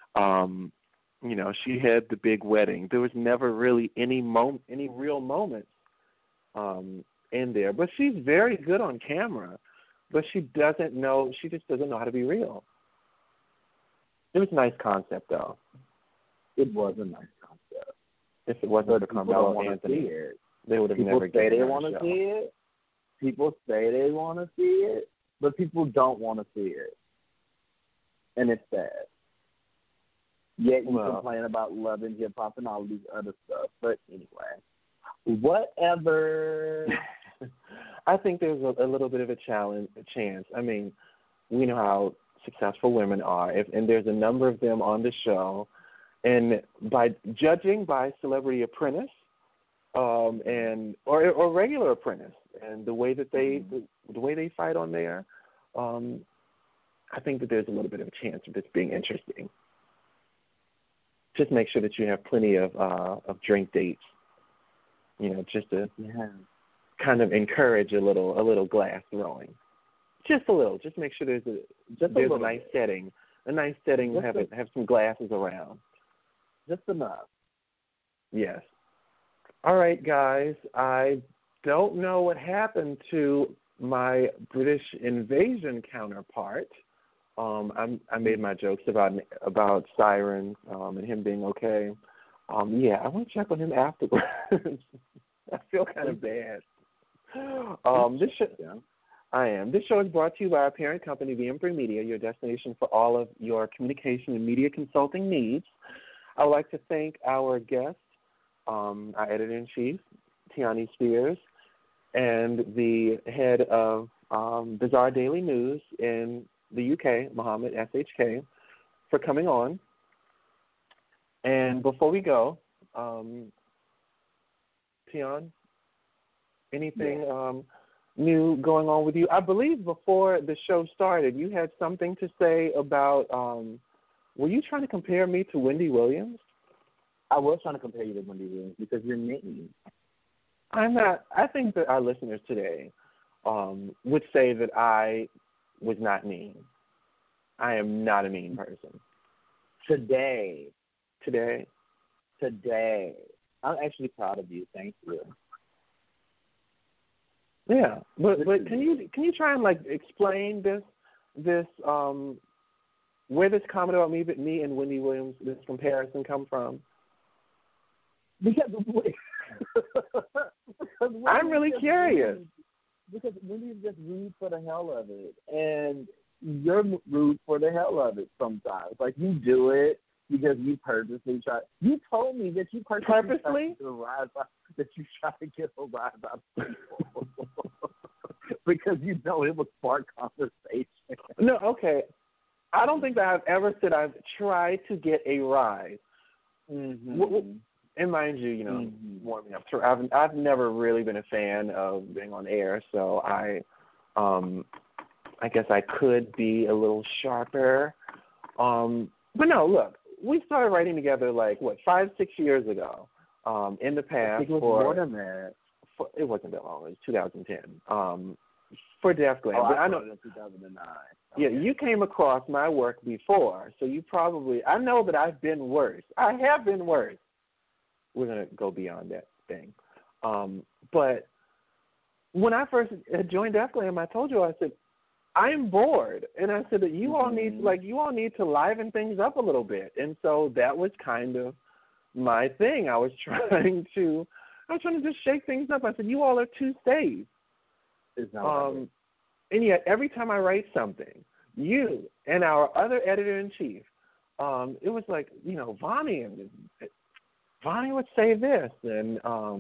She had the big wedding. There was never really any real moments in there. But she's very good on camera. But she doesn't know. She just doesn't know how to be real. It was a nice concept, though. It was a nice concept. If it wasn't for But people Carmelo don't want to Anthony, see it. they would have People never say given they her want a to show. see it. People say they want to see it, but people don't want to see it. And it's sad. Yet you complain about loving hip-hop and all of these other stuff. But anyway, whatever. I think there's a little bit of a chance. I mean, we know how successful women are, and there's a number of them on the show. And by judging by Celebrity Apprentice, and or Regular Apprentice, and the way that they the way they fight on there, I think that there's a little bit of a chance of this being interesting. Just make sure that you have plenty of drink dates, just to kind of encourage a little glass throwing. Just a little. Just make sure there's a nice setting. A nice setting. Have some glasses around. Just enough. Yes. All right, guys. I don't know what happened to my British invasion counterpart. I made my jokes about Sirens and him being okay. I want to check on him afterwards. I feel kind of bad. This show is brought to you by our parent company, VM3 Media, your destination for all of your communication and media consulting needs. I would like to thank our guest, our editor-in-chief, Tiani Spears, and the head of Bizarre Daily News in the UK, Mohammed SHK, for coming on. And before we go, Tian, anything new going on with you? I believe before the show started, you had something to say about, were you trying to compare me to Wendy Williams? I was trying to compare you to Wendy Williams because you're mean. I'm not. I think that our listeners today would say that I was not mean. I am not a mean person. Today. I'm actually proud of you. Thank you. Yeah, but can you try and explain this where this comment about me and Wendy Williams, this comparison come from? Because I'm really curious. Because Wendy's just rude for the hell of it, and you're rude for the hell of it sometimes. Like, you do it because you purposely try. You told me that you purposely try to get a rise out of people because you know it would spark conversation. No, okay. I don't think that I've ever said I've tried to get a rise. Mm-hmm. And mind you, warming up. I've never really been a fan of being on air, so I guess I could be a little sharper. But no, look, we started writing together 5-6 years ago. In the past, I think it was more than that. It wasn't that long. It was 2010. For Def Glam. Oh, but I know in 2009. Yeah, you came across my work before, so you probably. I know that I've been worse. I have been worse. We're gonna go beyond that thing. But when I first joined Def Glam, I told you, I said, I'm bored, and I said that you all need to liven things up a little bit, and so that was kind of my thing. I was trying to just shake things up. I said, you all are too safe. And yet every time I write something, you and our other editor-in-chief, it was like, Vonnie would say this, and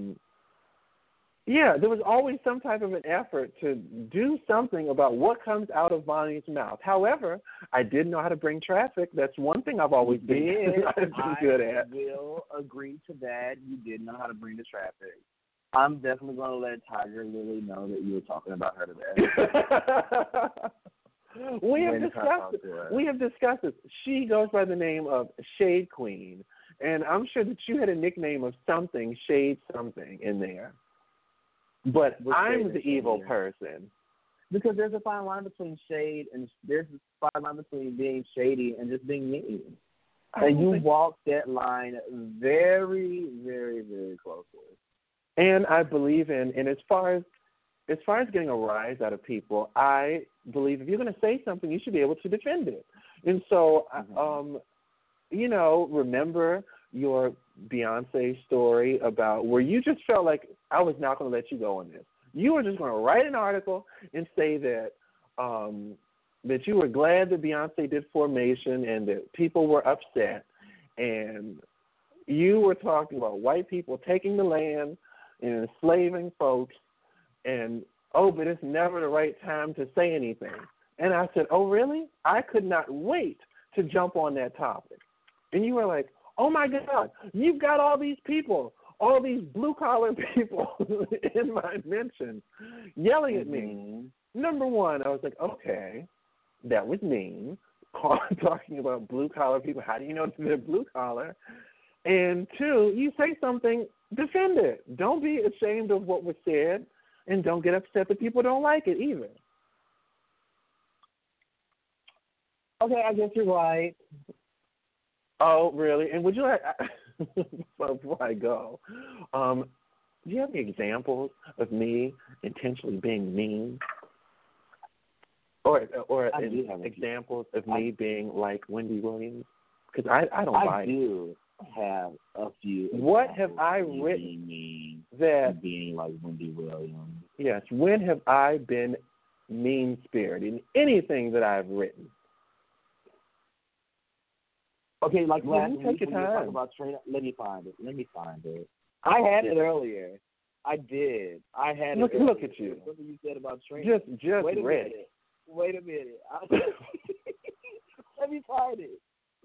there was always some type of an effort to do something about what comes out of Vonnie's mouth. However, I did know how to bring traffic. That's one thing I've always been good at. I will agree to that. You did know how to bring the traffic. I'm definitely going to let Tiger Lily know that you were talking about her today. We have discussed this. She goes by the name of Shade Queen, and I'm sure that you had a nickname of something, Shade something, in there. But I'm the evil person. Because there's a fine line between shade and there's a fine line between being shady and just being mean. And you walk that line very, very, very closely. And I believe and as far as getting a rise out of people, I believe if you're going to say something, you should be able to defend it. And so, remember your Beyonce story about where you just felt like I was not going to let you go on this. You were just going to write an article and say that that you were glad that Beyonce did Formation and that people were upset, and you were talking about white people taking the land and enslaving folks, and but it's never the right time to say anything. And I said, oh, really? I could not wait to jump on that topic. And you were like, oh, my God, you've got all these people, all these blue-collar people in my mention yelling at me. Number one, I was like, okay, that was mean, talking about blue-collar people. How do you know they're blue-collar? And two, you say something, defend it. Don't be ashamed of what was said, and don't get upset that people don't like it either. Okay, I guess you're right. Oh, really? And would you like, before I go, do you have any examples of me intentionally being mean? Or examples of me being like Wendy Williams? Because I don't buy it. I do have a few. What have I written being like Wendy Williams? Yes. When have I been mean-spirited in anything that I've written? Okay, like last week when you talk about Trina, let me find it. I had it earlier. I did. I had it earlier. Look at you. Something you said about Trina. Just Wait a read minute. Wait a minute. Let me find it.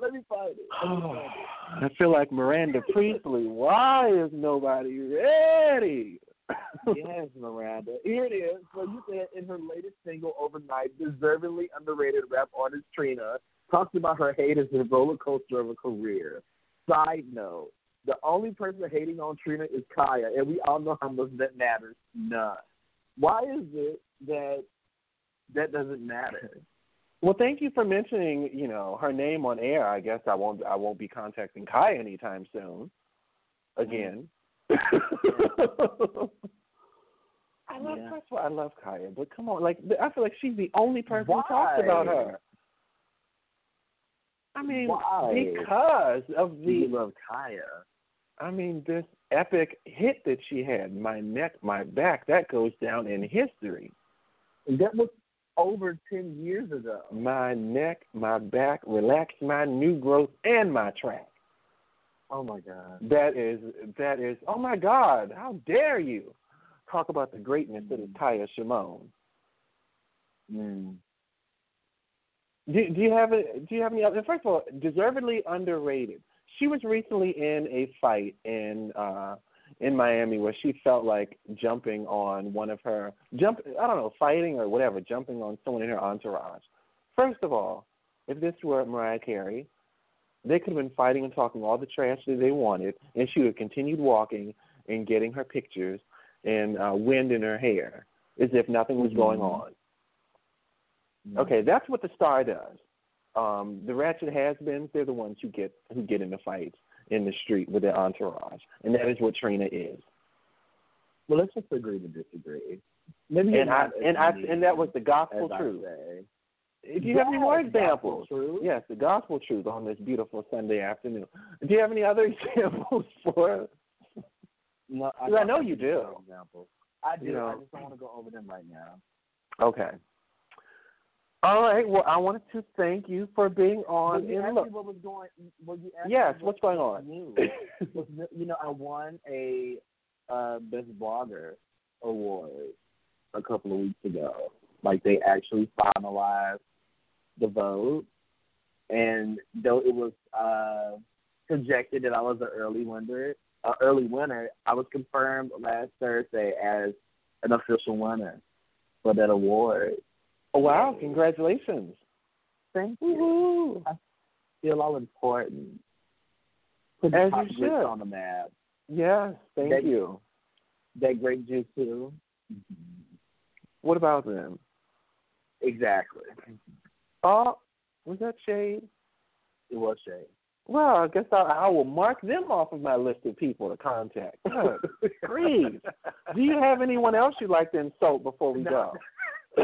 I feel like Miranda Priestley. Why is nobody ready? Yes, Miranda. Here it is. So you said in her latest single, Overnight, deservedly underrated rap artist Trina talks about her hate as a roller coaster of a career. Side note, the only person hating on Trina is Kaya, and we all know how much that matters. None. Why is it that doesn't matter? Well, thank you for mentioning, her name on air. I guess I won't be contacting Kaya anytime soon. Again. First of all, I love Kaya, but come on, I feel like she's the only person who talks about her. I mean, why? Because of you love Kaya. I mean, this epic hit that she had, My Neck, My Back, that goes down in history. That was over 10 years ago. My neck, my back, relax my new growth and my track. Oh, my God. That is, oh, my God, how dare you talk about the greatness that is Kaya Shimon. Do you have any other? First of all, deservedly underrated. She was recently in a fight in Miami where she felt like jumping on one of her fighting or whatever, jumping on someone in her entourage. First of all, if this were Mariah Carey, they could have been fighting and talking all the trash that they wanted, and she would have continued walking and getting her pictures and wind in her hair as if nothing was going on. Okay, that's what the star does. The ratchet has-beens, they're the ones who get into fights in the street with their entourage, and that is what Trina is. Well, let's just agree to disagree. And that was the gospel truth. Do you have any more examples? Yes, the gospel truth on this beautiful Sunday afternoon. Do you have any other examples for? No, I know you do. Examples. I do. I just don't want to go over them right now. Okay. All right. Well, I wanted to thank you for being on. What was going? Yes. What's going on? I won a Best Blogger award a couple of weeks ago. Like they actually finalized the vote, and though it was projected that I was an early winner, I was confirmed last Thursday as an official winner for that award. Oh, wow. Congratulations. Thank you. I feel all important. Put the top grits on the map. Yes, thank you. That Grape Juice too. What about them? Exactly. Oh, was that shade? It was shade. Well, I guess I will mark them off of my list of people to contact. Please. Do you have anyone else you'd like to insult before we go? I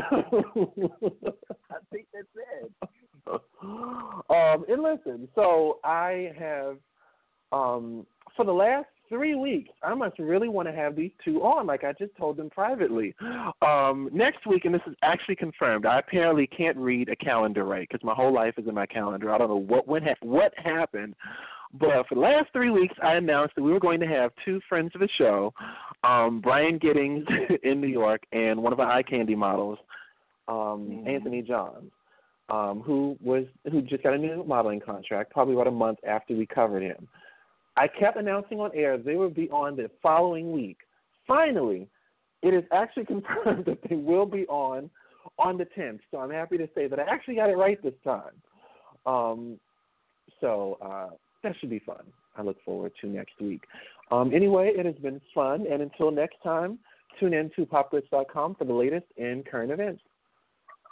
think that's it. And listen, so I have For the last 3 weeks, I must really want to have these two on, like I just told them privately. Next week, and this is actually confirmed, I apparently can't read a calendar right because my whole life is in my calendar. I don't know what happened. But for the last 3 weeks, I announced that we were going to have two friends of the show, Brian Giddings in New York and one of our eye candy models, Anthony Johns, who just got a new modeling contract probably about a month after we covered him. I kept announcing on air they would be on the following week. Finally, it is actually confirmed that they will be on the 10th. So I'm happy to say that I actually got it right this time. That should be fun. I look forward to next week. Anyway, it has been fun. And until next time, tune in to popglitz.com for the latest in current events.